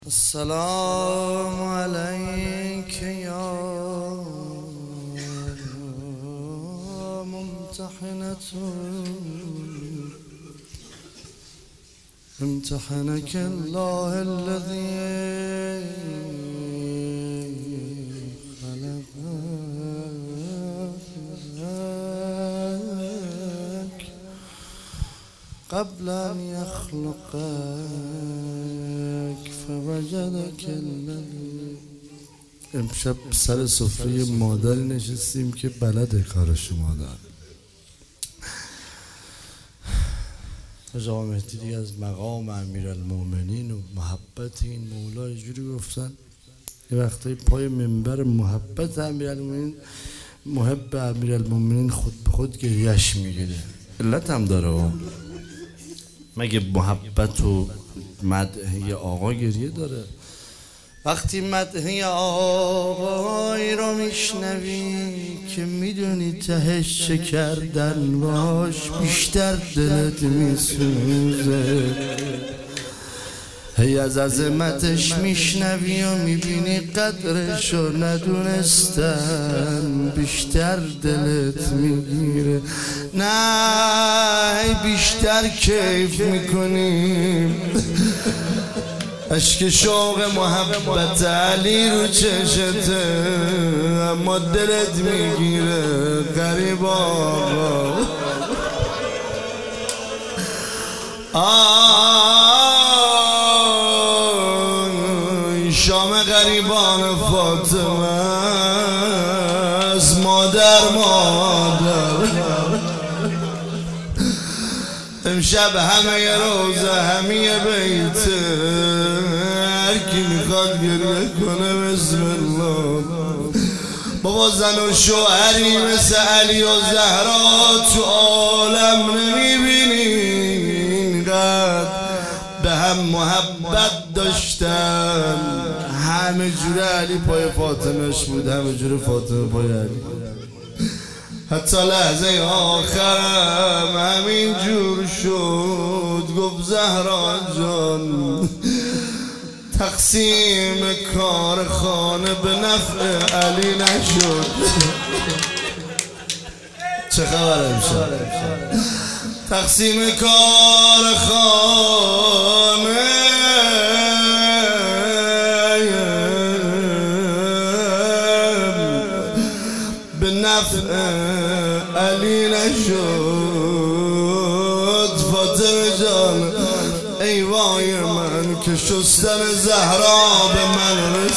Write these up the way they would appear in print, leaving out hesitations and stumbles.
السلام عليك يا ممتحنة امتحنك الله الذي خلقك قبل أن يخلقك فوجدك الذي. امشب سر سفره مادری نشستیم که بلده کارش مادر. آقا مهدی دیگه از مقام امیرالمومنین و محبت این مولا اینجوری گفتن یه وقتایی پای منبر محبت امیرالمومنین محب امیرالمومنین خود به خود گریهش میگیره. علت هم داره، مگه محبت و مدحی آقا گریه داره؟ وقتی مدحی آقایی رو میشنوی که میدونی تهش چه کردن باش بیشتر دلت میسوزه. هی از عظمتش میشنوی و میبینی قدرشو ندونستن بیشتر دلت میگیره. نه بیشتر کیف میکنیم. اشک شوق محبت علی رو چشته اما دلت میگیره غریب آقا. شام غریبان فاطمه از مادر امشب همه روزه همه بیت هر کی میخواد گریه کنه بسم الله. بابا زن و شوهری مثل علی و زهرا تو عالم نمیبینی اینقدر به هم محبت داشتن. همه جوره علی پای فاطمهش بود، همه جوره فاطمه پای علی. حتی لحظه آخرم همین جور شد. گفت زهرا جان تقسیم کار خانه به نفع علی نشد. چه خبر امشب؟ تقسیم کار خانه به نفع علی نشد. فاطمه جان ای وای من که شستن زهرا به من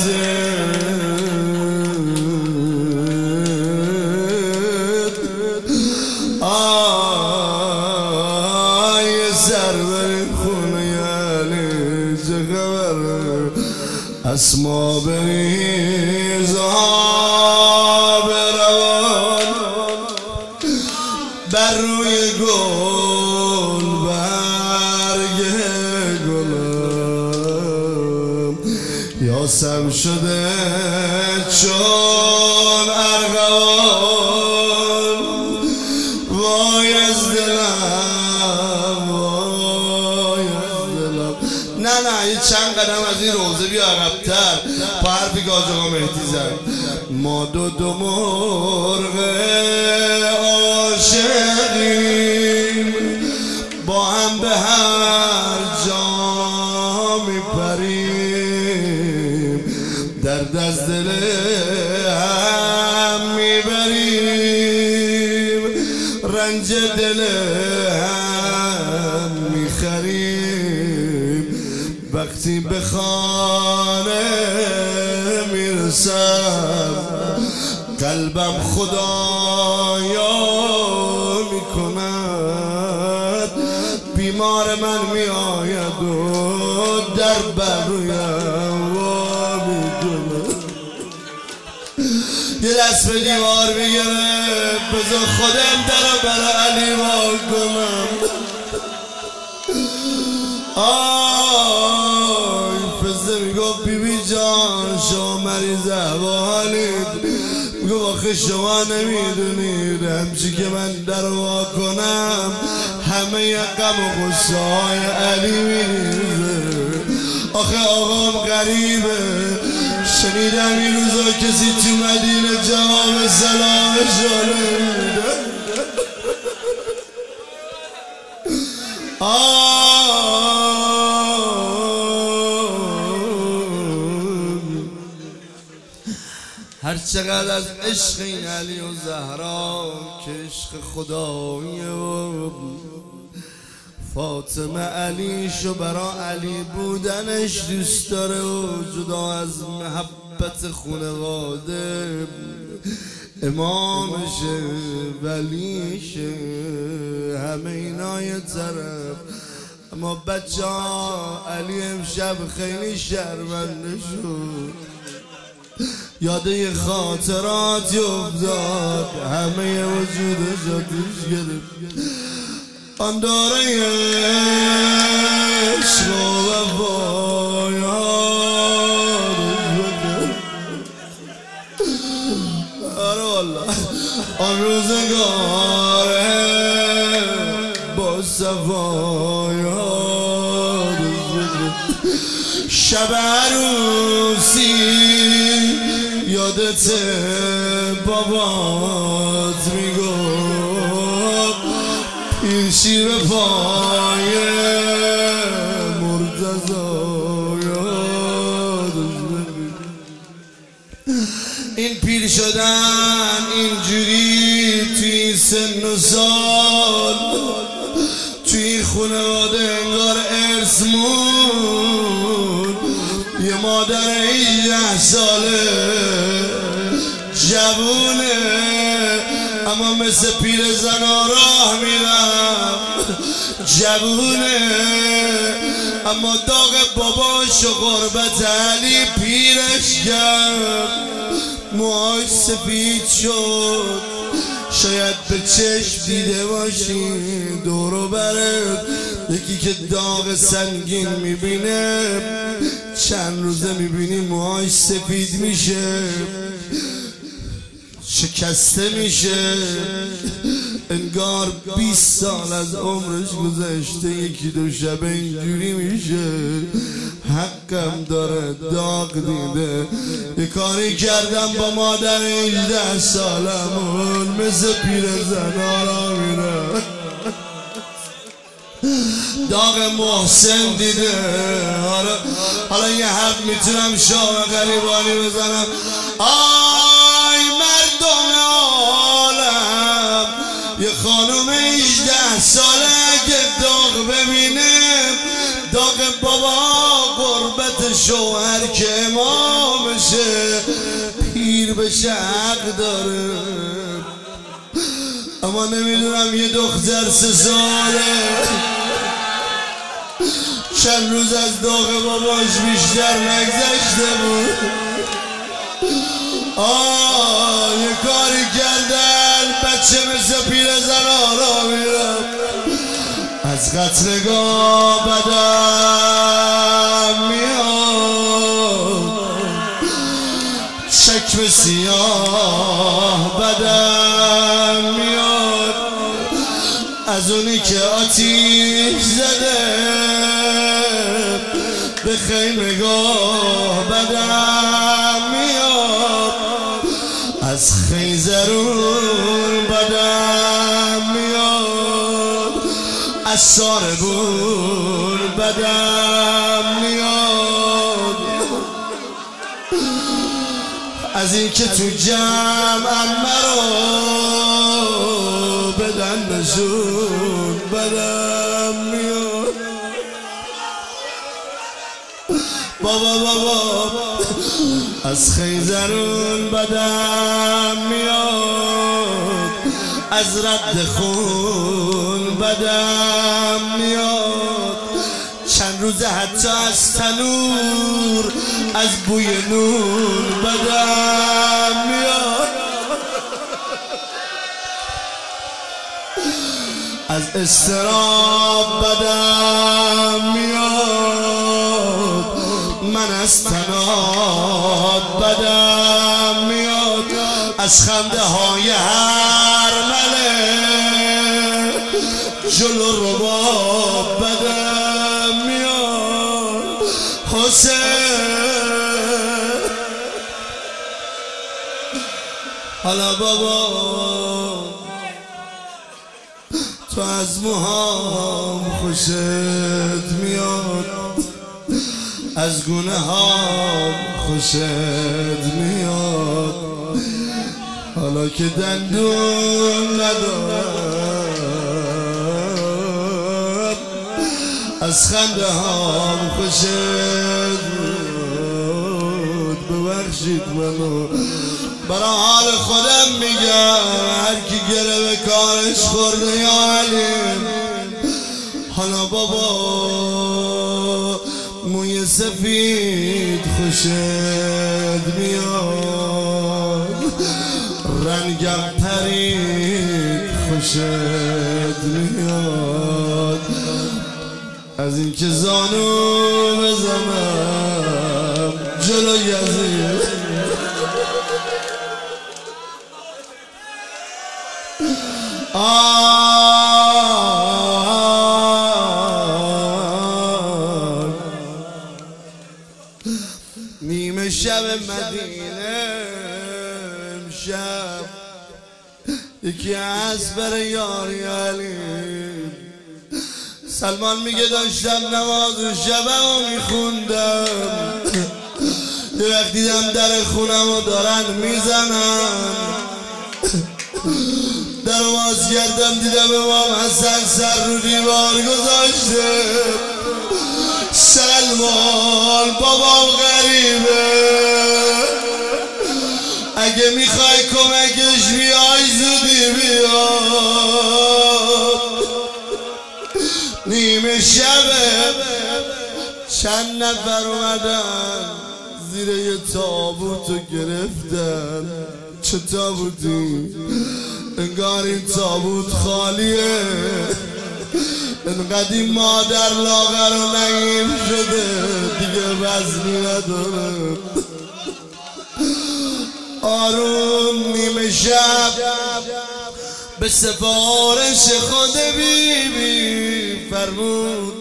رسید. آی سر بری خونه علی چه خبر؟ اسما بریز بر روی گل برگ گلم یاسم شده چون ارغوان. وای از دلم وای از دلم. نه یه چند قدم از این روزه بیا عقب‌تر. پا حرفی که آقا مهدی زد ما دو مرغ عاشقیم با هم به هر جا میپریم. درد از دل هم میبریم رنج دل هم میخریم. وقتی به خانه میرسم قلبم خدایا میکند. بیمار من میآید و در بر رویم وا میکند. یه دست به دیوار بگیره بذار خودم درو برای علی وا کنم. آی فزه میگفت بی بی جان شما مریض احوالید. میگفت آخه شما نمیدونید همچی که من در وا کنم همه غم و غصه های علی میریزه. آخه آقام غریبه، شنیدم این روزا کسی تو مدینه جواب سلامشو نمیده. هر چقدر از عشق این علی و زهرا که عشق خداییه و فاطمه علیشو برا علی بودنش دوست داره و جدا از محبت خانواده امامشه ولیشه همه اینا یه طرف، اما بچه ها علی امشب خیلی شرمنده شد، یاده خاطراتی افتاد، همه وجودش آتیش گرفت. آن داره عشق و وفا یادش بکن. آره والله آن روزگاره با صفا یادش بکن. شب عروسی یادت بابات میگفت پیشی به پای مرتضی یادش بگیر. این پیر شدن اینجوری توی سن و سال توی خانواده انگار ارث مون. یه مادر 18 ساله جوونه اما مثل پیر زنا راه میرم، جوونه اما داغ باباش و غربت علی پیرش کرد، موهاش سفید شد، شاید به چشم دیده باشی دورو برد یکی که داغ سنگین میبینه چند روزه میبینی موهاش سفید میشه شکسته میشه انگار 20 سال از عمرش گذشته، یکی دو شب اینجوری میشه. حقم داره داغ دیده، یه کاری کردم با مادر 18 سالمون مثل پیر زنا را میره داغ محسن دیده. حالا یه حرف میتونم شاه غریبانی بزنم. آی مردم عالم، یه خانوم 18 ساله اگه داغ ببینه، داغ بابا غربت شوهر که امامشه پیر بشه حق داره. اما نمیدونم یه دختر 3 ساله چند روز از داغ باباش بیشتر نگذشته بود. یه کاری کردن بچه مثل پیر زنا را میرم، از قتلگاه بدم میاد، شکم سیاه بدم میاد، از اونی که آتیش زده به خیمگاه بدم میاد، از خیزرون بدم میاد، از ساربون بدم میاد، از این که تو جمعم مرا بدن نشون بدم میاد. بابا از خیزرون بدم میاد، از رد خون بدم میاد، چند روزه حتی از تنور از بوی نون بدم میاد، از اضطراب بدم میاد، من از تنات بدم میاد، از خنده های هر مله جلو رباب بدم میاد، حالا بابا تو از موهام خوشت میاد، از گونه هام خوشت میاد، حالا که دندون ندارم از خنده هام خوشت میاد. ببخشید منو برای حال خودم میگم، هر کی گره به کارش خورده یا علیم. حالا بابا موی سفید خوشت میاد، رنگم پرید خوشت میاد، از این که زانو بزنم جلوی ازید نیمه شب مدینه امشب یکی از بر یاری علی سلمان میگه داشتم نماز شبم میخوندم، یه وقت دیدم در خونم رو دارن میزنن، در باز کردم دیدم امام حسن سر رو دیوار گذاشته. سلمان بابام غریبه، اگه میخوای کمکش بیای زودی بیا. نیمه شبه چند نفر اومدن زیر یه تابوتو گرفتن. چه تابوتی؟ انگار این تابوت خالیه، انقدر این مادر لاغر و نگیم شده دیگه وزنی نداره. آروم نیمه شب به سفارش خود بیبی فرمود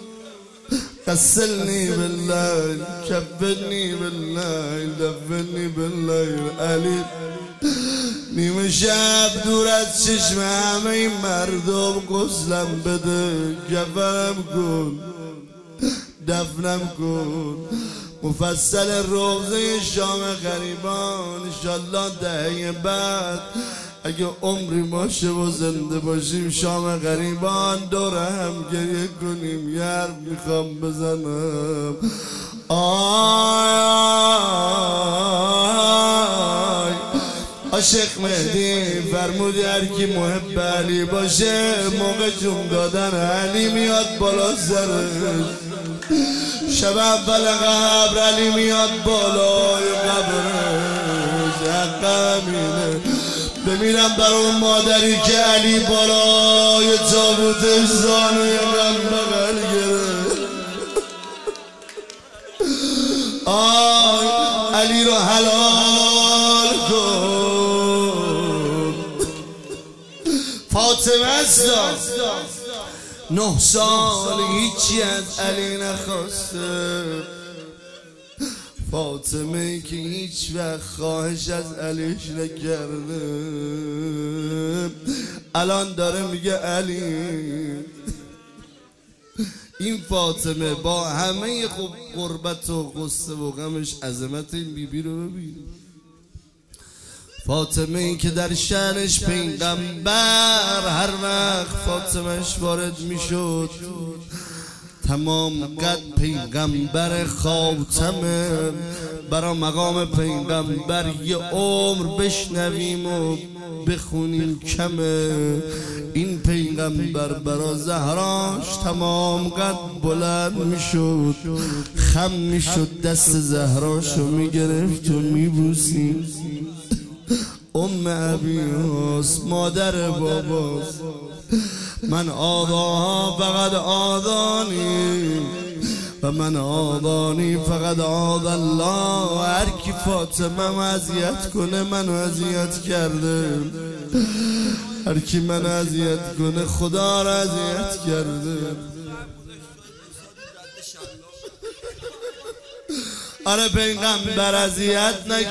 غسلنی باللیل کفنی باللیل دفنی باللیل علی. نیمه شب دور از چشم همه این مردم غسلم بده، کفنم کن دفنم کن. مفصل روضه شام غریبان انشالله دهه بعد اگه عمری باشه و زنده باشیم شام غریبان دور هم گریه کنیم. یه حرف میخوام بزنم. عاشق مهدی فرمودی هر کی محب علی باشه موقع جون دادن علی میاد بالا سرش. شب اول قبر علی میاد بالای قبرش. حق همینه بمیرم بر اون مادری که علی بالای تابوتش زانوی من بغل گرفت. آی علی رو حلال کن. فاطمه است 9 سال هیچی از علی نخواسته. فاطمه که هیچ وقت خواهش از علیش نکرده الان داره میگه علی. این فاطمه با همه غربت و غصه و غمش عظمت این بیبی رو ببین. فاطمه ای که در شأنش پیغمبر هر وقت فاطمهش وارد میشد تمام قد پیغمبر خاتمه. برا مقام پیغمبر یه عمر بشنویم و بخونیم کمه. این پیغمبر برا زهراش تمام قد بلند میشد، خم میشد، دست زهراشو میگرفت و میبوسیم. عبیاس مادر باباست. من آداها فقط آدانی و من آدانی فقط آد الله. هر کی فاطمه اذیت کنه منو اذیت کرده، هر کی من اذیت کنه خدا را اذیت کرده. آره پیغمبر اذیت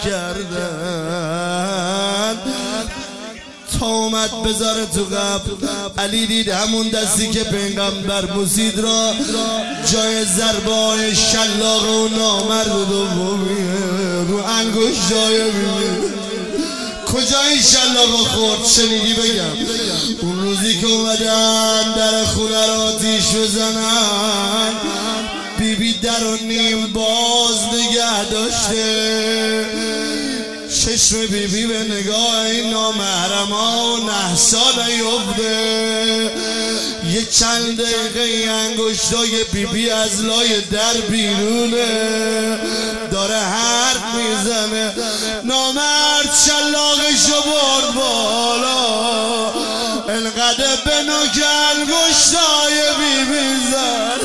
نکردن تا اومد بذاره تو قبر. علی دید همون دستی که پیغمبر بوسید را جای ضربه های شلاق و نامرد دومیه رو انگشتای بیبی. کجا این شلاقو خورد شنیدی بگم؟ اون روزی که اومدن در خونه را آتیش بزنن، بیبی در و نیم باز نگه داشته. چشم بیبی به نگاه این نامحرما و نحسا نیفته. یه چند دقیقه انگشتای بیبی از لای در بیرونه، داره حرف میزنه. نامرد شلاقشو برد بالا، انقدر به نوک انگشتای بیبی زد.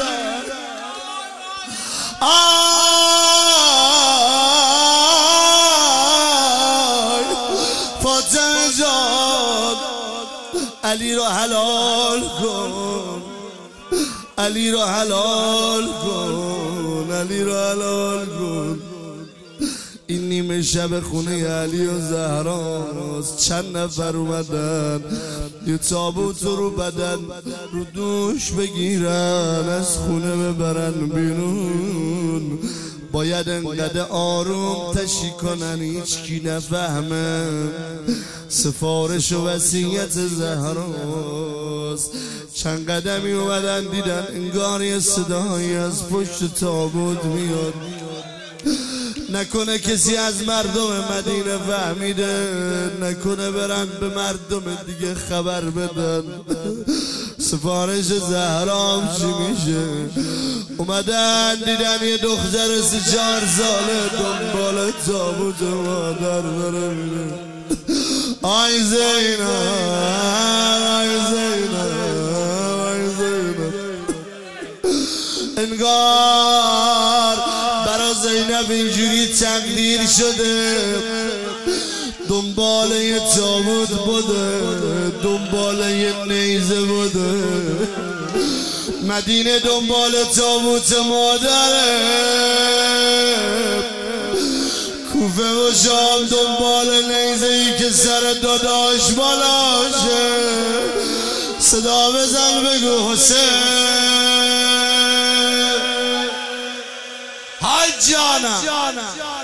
فاطمه جان علی رو حلال کن، علی رو حلال کن، علی رو حلال کن. این نیمه شب خونه علی و زهراست. چند نفر اومدن یه تابوت رو بدن رو دوش بگیرن، از خونه ببرن بیرون. باید انقدر آروم تشی کنن هیچ کی نفهمه. سفارش و وصیت زهراست. چند قدمی اومدن دیدن انگار یه صدایی از پشت تابوت میاد. نکنه کسی از مردم مدینه فهمیده، نکنه برن به مردم دیگه خبر بدن سفارش زهرام چی میشه. اومدن دیدن یه دختر 3-4 ساله دنبال تابوت مادر داره میره. آی زینب، آی زینب، آی زینب. انگار برا زینب اینجوری تقدیر شده دنبال یه تابوت بوده، دنبال یه نیزه بوده. مدینه دنبال تابوت مادره، کوفه و شام دنبال نیزه ای که سر داداش بالاشه. صدا بزن بگو حسین. های جانم